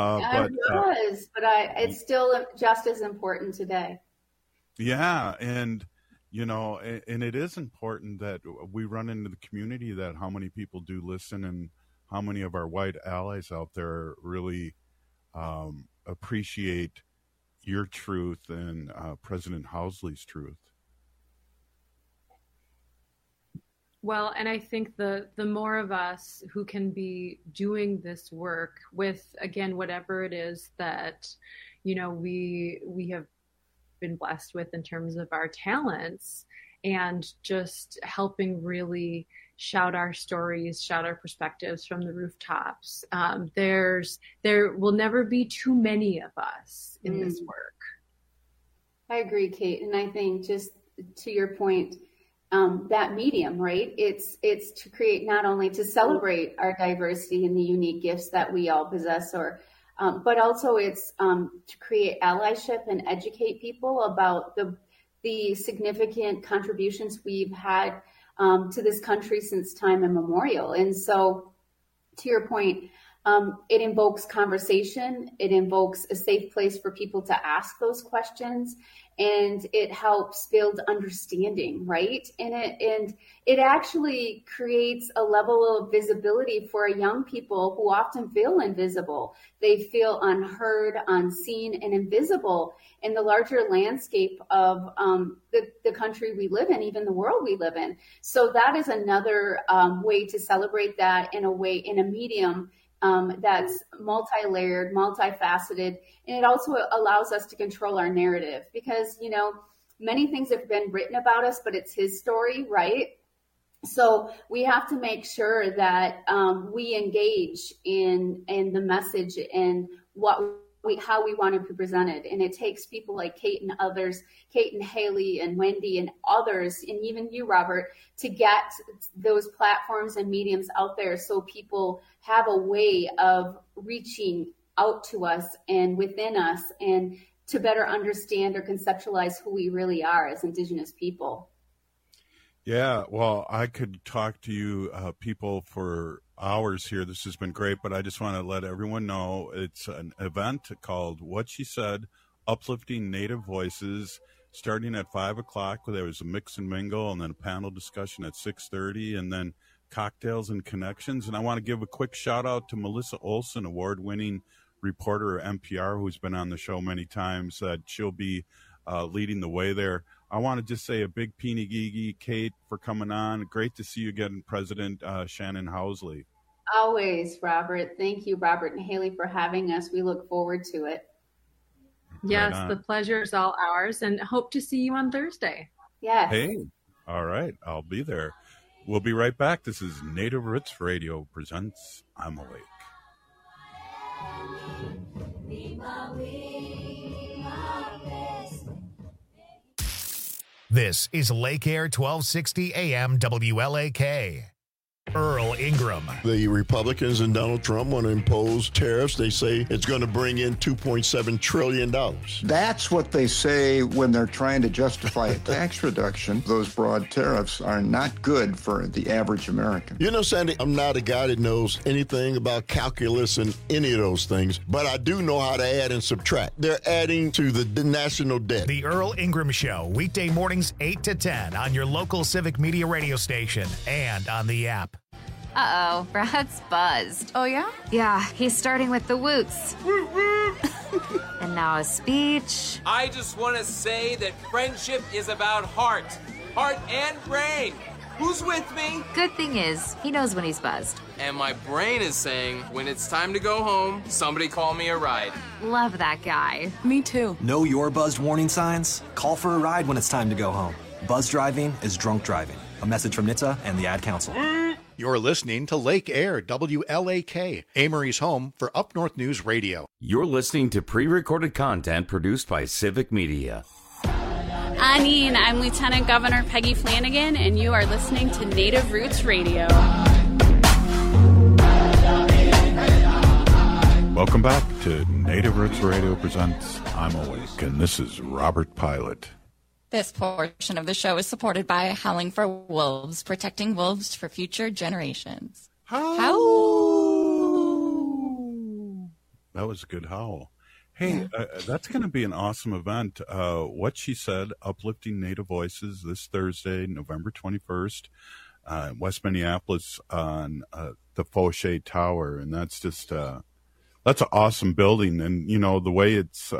It's still just as important today. Yeah, and and it is important that we run into the community, that how many people do listen, and how many of our white allies out there really appreciate your truth and President Housley's truth. Well, and I think the more of us who can be doing this work with, again, whatever it is that, we have been blessed with in terms of our talents, and just helping really shout our stories, shout our perspectives from the rooftops. There will never be too many of us in this work. I agree, Kate. And I think, just to your point, that medium, right? It's to create, not only to celebrate our diversity and the unique gifts that we all possess, but also it's to create allyship and educate people about the significant contributions we've had to this country since time immemorial. And so, to your point, it invokes conversation. It invokes a safe place for people to ask those questions, and it helps build understanding, right? And it actually creates a level of visibility for young people who often feel invisible. They feel unheard, unseen, and invisible in the larger landscape of the country we live in, even the world we live in. So that is another way to celebrate that in a medium that's multi-layered, multifaceted, and it also allows us to control our narrative, because, many things have been written about us, but it's his story, right? So we have to make sure that we engage in the message and how we want to be presented. And it takes people like Kate and others, Kate and Haley and Wendy and others, and even you, Robert, to get those platforms and mediums out there so people have a way of reaching out to us and within us, and to better understand or conceptualize who we really are as Indigenous people. Yeah, well, I could talk to you people for hours here. This has been great, but I just want to let everyone know it's an event called What She Said, Uplifting Native Voices, starting at 5 o'clock. There was a mix and mingle, and then a panel discussion at 6:30, and then cocktails and connections. And I want to give a quick shout out to Melissa Olson, award-winning reporter at NPR, who's been on the show many times. She'll be leading the way there. I want to just say a big peeny-gee, Kate, for coming on. Great to see you again, President Shannon Housley. Always, Robert. Thank you, Robert and Haley, for having us. We look forward to it. Yes, the pleasure is all ours, and hope to see you on Thursday. Yes. Hey, all right. I'll be there. We'll be right back. This is Native Roots Radio presents I'm Awake. This is Lake Air 1260 AM WLAK. Earl Ingram. The Republicans and Donald Trump want to impose tariffs. They say it's going to bring in $2.7 trillion. That's what they say when they're trying to justify a tax reduction. Those broad tariffs are not good for the average American. You know, Sandy, I'm not a guy that knows anything about calculus and any of those things, but I do know how to add and subtract. They're adding to the national debt. The Earl Ingram Show, weekday mornings 8 to 10 on your local Civic Media radio station and on the app. Uh-oh, Brad's buzzed. Oh, yeah? Yeah, he's starting with the woots. And now a speech. I just want to say that friendship is about heart and brain. Who's with me? Good thing is, he knows when he's buzzed. And my brain is saying, when it's time to go home, somebody call me a ride. Love that guy. Me too. Know your buzzed warning signs? Call for a ride when it's time to go home. Buzz driving is drunk driving. A message from NHTSA and the Ad Council. You're listening to Lake Air, WLAK, Amory's home for Up North News Radio. You're listening to pre-recorded content produced by Civic Media. Anine, I'm Lieutenant Governor Peggy Flanagan, and you are listening to Native Roots Radio. Welcome back to Native Roots Radio presents I'm Awake, and this is Robert Pilot. This portion of the show is supported by Howling for Wolves, protecting wolves for future generations. Howl! That was a good howl. Hey, that's going to be an awesome event. What She Said, Uplifting Native Voices, this Thursday, November 21st, West Minneapolis on the Fauché Tower. And that's just, that's an awesome building. And, you know, the way it's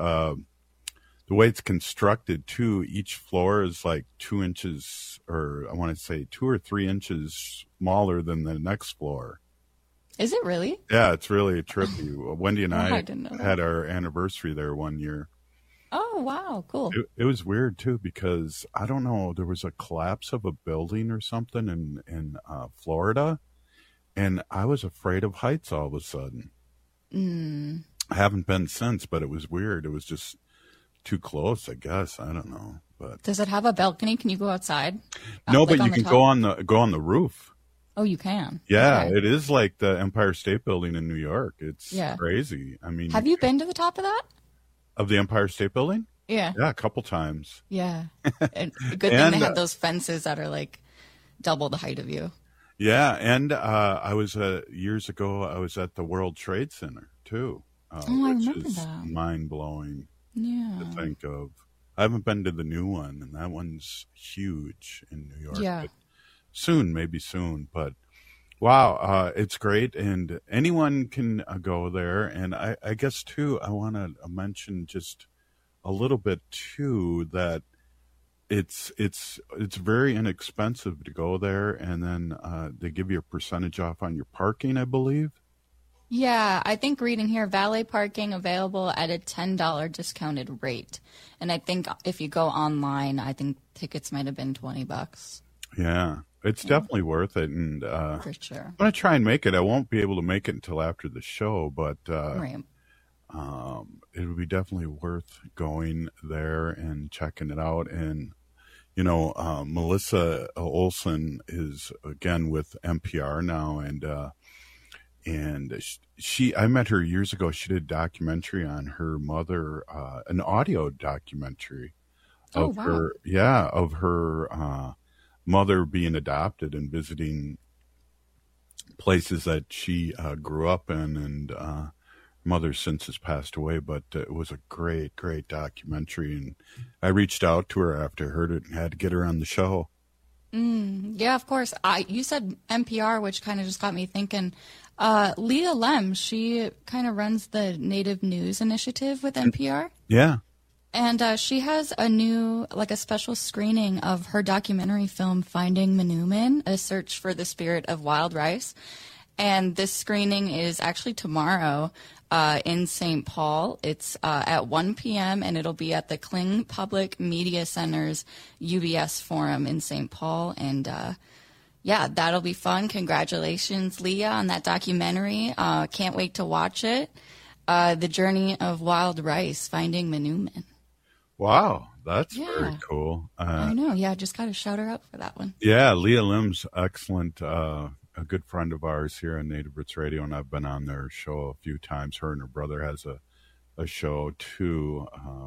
constructed too, each floor is like 2 inches, or I want to say 2 or 3 inches smaller than the next floor. Is it really? Yeah, it's really trippy. Wendy and I didn't know had our anniversary there one year. Oh, wow. Cool. It was weird too, because I don't know, there was a collapse of a building or something in Florida, and I was afraid of heights all of a sudden. I haven't been since, but it was weird. It was just too close, I guess. I don't know. But does it have a balcony? Can you go outside? No, but you can go on the roof. Oh, you can. Yeah, okay. It is like the Empire State Building in New York. It's crazy. I mean, have you been to the top of that? Of the Empire State Building? Yeah. Yeah, a couple times. Yeah. And good thing they have those fences that are like double the height of you. Yeah, and I was years ago. I was at the World Trade Center too. I which remember is that. Mind blowing. Yeah. To think of. I haven't been to the new one, and that one's huge in New York. Yeah. But maybe soon. But wow, it's great, and anyone can go there. And I guess too, I want to mention just a little bit too that it's very inexpensive to go there, and then they give you a percentage off on your parking, I believe. Yeah, I think reading here, valet parking available at a $10 discounted rate. And I think if you go online, I think tickets might have been $20. Yeah, it's definitely worth it. And for sure. I'm going to try and make it. I won't be able to make it until after the show, but right. It would be definitely worth going there and checking it out. And, you know, Melissa Olson is, again, with NPR now, and I met her years ago. She did a documentary on her mother, an audio documentary of her mother being adopted and visiting places that she grew up in, and mother since has passed away, but it was a great documentary, and I reached out to her after I heard it and had to get her on the show. Yeah, of course. You said NPR, which kind of just got me thinking. Leah Lem, she kind of runs the Native News Initiative with NPR. Yeah. And she has a special screening of her documentary film, Finding Manoomin, A Search for the Spirit of Wild Rice. And this screening is actually tomorrow in St. Paul. It's at 1 p.m. and it'll be at the Kling Public Media Center's UBS Forum in St. Paul. And yeah, that'll be fun. Congratulations, Leah, on that documentary. Can't wait to watch it. The Journey of Wild Rice, Finding Manoomin. Wow, that's very cool. I know. Yeah, just got to shout her out for that one. Yeah, Leah Lim's excellent. A good friend of ours here on Native Roots Radio, and I've been on their show a few times. Her and her brother has a show too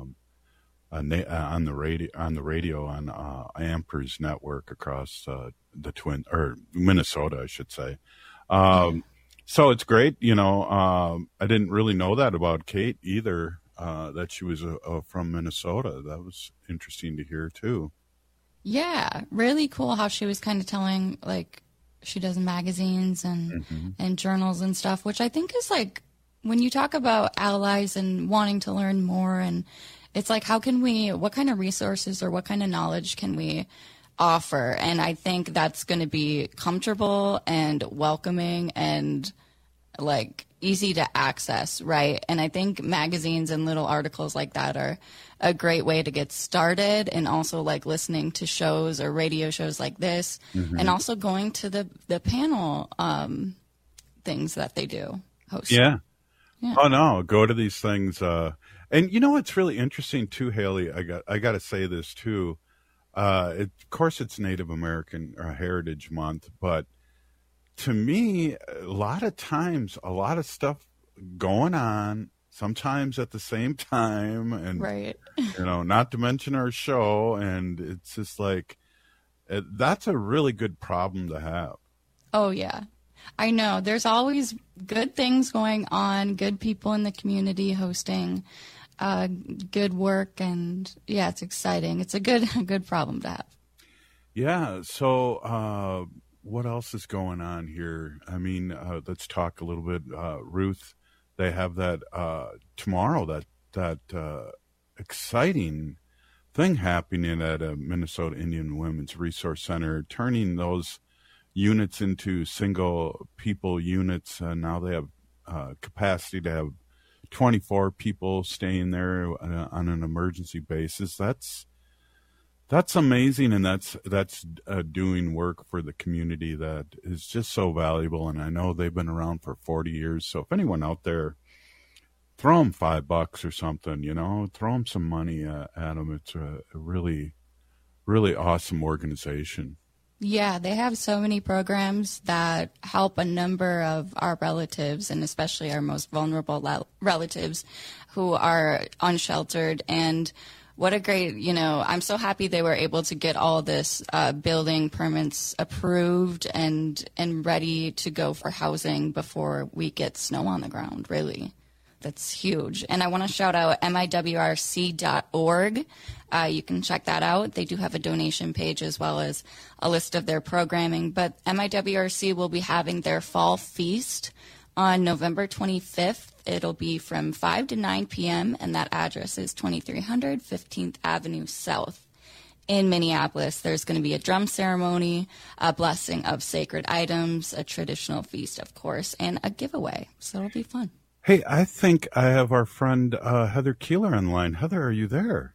on the radio on Ampers Network across the Minnesota, I should say. So it's great. You know, I didn't really know that about Kate either, that she was from Minnesota. That was interesting to hear too. Yeah, really cool how she was kind of telling, like, she does magazines and and journals and stuff, which I think is like, when you talk about allies and wanting to learn more, and it's like, what kind of resources or what kind of knowledge can we offer? And I think that's going to be comfortable and welcoming and like easy to access, right? And I think magazines and little articles like that are a great way to get started, and also like listening to shows or radio shows like this, and also going to the panel things that they do host. Yeah. Oh no, go to these things. And you know what's really interesting too, Haley? I got to say this too. Of course, it's Native American Heritage Month, but to me, a lot of times, a lot of stuff going on, sometimes at the same time, and right. You know, not to mention our show, and it's just like, that's a really good problem to have. Oh yeah, I know. There's always good things going on, good people in the community hosting good work, and yeah, it's exciting. It's a good problem to have. Yeah. So what else is going on here? I mean, let's talk a little bit. Ruth, they have that tomorrow, that exciting thing happening at a Minnesota Indian Women's Resource Center, turning those units into single people units. Now they have capacity to have 24 people staying there on an emergency basis. That's amazing, and that's doing work for the community that is just so valuable. And I know they've been around for 40 years. So if anyone out there, throw them $5 or something, you know, throw them some money at them. It's a really, really awesome organization. Yeah, they have so many programs that help a number of our relatives, and especially our most vulnerable relatives who are unsheltered. And what a great, you know, I'm so happy they were able to get all this building permits approved and ready to go for housing before we get snow on the ground, really. That's huge. And I want to shout out miwrc.org. You can check that out. They do have a donation page as well as a list of their programming. But MIWRC will be having their fall feast on November 25th. It'll be from 5 to 9 p.m., and that address is 2300 15th Avenue South in Minneapolis. There's going to be a drum ceremony, a blessing of sacred items, a traditional feast, of course, and a giveaway. So it'll be fun. Hey, I think I have our friend Heather Keeler on the line. Heather, are you there?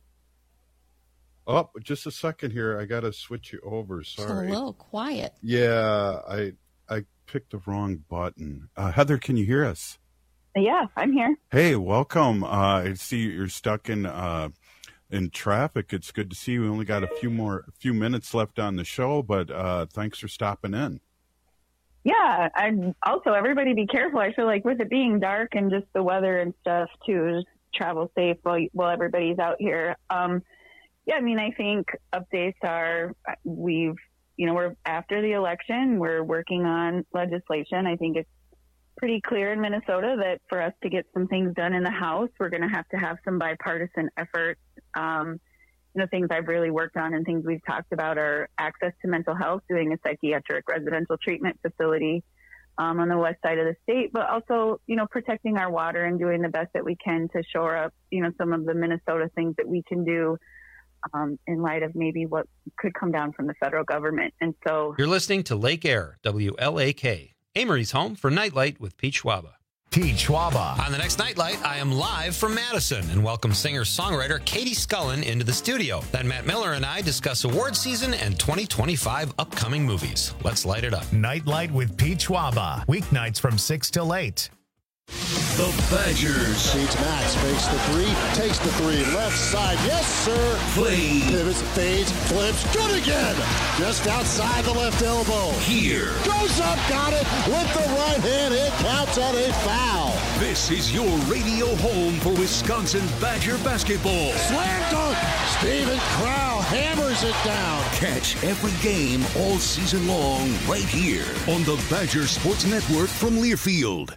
Oh, just a second here. I got to switch you over. Sorry. It's a little quiet. Yeah, I picked the wrong button. Heather, can you hear us? Yeah, I'm here. Hey, welcome. I see you're stuck in traffic. It's good to see you. We only got a few minutes left on the show, but thanks for stopping in. Yeah, and also everybody be careful. I feel like with it being dark and just the weather and stuff too, just travel safe while everybody's out here. Yeah, I mean, I think updates are we're after the election, we're working on legislation. I think it's pretty clear in Minnesota that for us to get some things done in the House, we're going to have some bipartisan effort. Things I've really worked on and things we've talked about are access to mental health, doing a psychiatric residential treatment facility on the west side of the state, but also, protecting our water and doing the best that we can to shore up, some of the Minnesota things that we can do in light of maybe what could come down from the federal government. And so you're listening to Lake Air, WLAK, Amory's home for Nightlight with Pete Schwaba. Pete Schwaba. On the next Nightlight, I am live from Madison and welcome singer-songwriter Katie Scullen into the studio. Then Matt Miller and I discuss award season and 2025 upcoming movies. Let's light it up. Nightlight with Pete Schwaba. Weeknights from 6 till 8. The Badgers. Feeds Max, fakes the three, takes the three, left side, yes sir. Play. Pivots, fades, flips, good again. Just outside the left elbow. Here. Goes up, got it, with the right hand, it counts on a foul. This is your radio home for Wisconsin Badger basketball. Slam dunk, Steven Crowl hammers it down. Catch every game all season long right here on the Badger Sports Network from Learfield.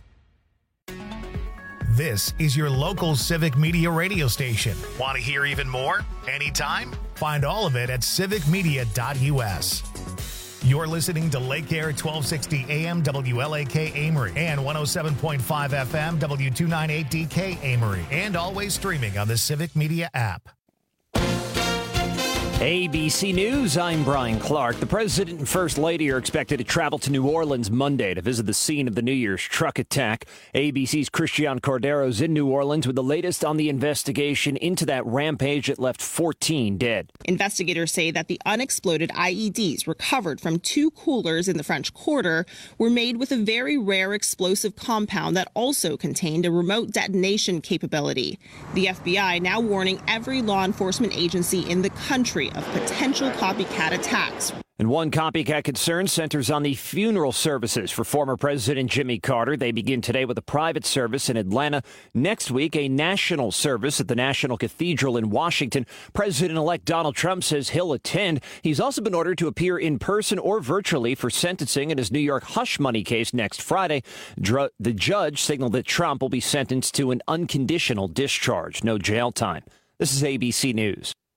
This is your local Civic Media radio station. Want to hear even more? Anytime? Find all of it at civicmedia.us. You're listening to Lake Air 1260 AM WLAK Amory and 107.5 FM W298DK Amory, and always streaming on the Civic Media app. ABC News, I'm Brian Clark. The President and First Lady are expected to travel to New Orleans Monday to visit the scene of the New Year's truck attack. ABC's Christian Cordero's in New Orleans with the latest on the investigation into that rampage that left 14 dead. Investigators say that the unexploded IEDs recovered from 2 coolers in the French Quarter were made with a very rare explosive compound that also contained a remote detonation capability. The FBI now warning every law enforcement agency in the country of potential copycat attacks. And one copycat concern centers on the funeral services for former President Jimmy Carter. They begin today with a private service in Atlanta. Next week, a national service at the National Cathedral in Washington. President-elect Donald Trump says he'll attend. He's also been ordered to appear in person or virtually for sentencing in his New York hush money case next Friday. The judge signaled that Trump will be sentenced to an unconditional discharge, no jail time. This is ABC News.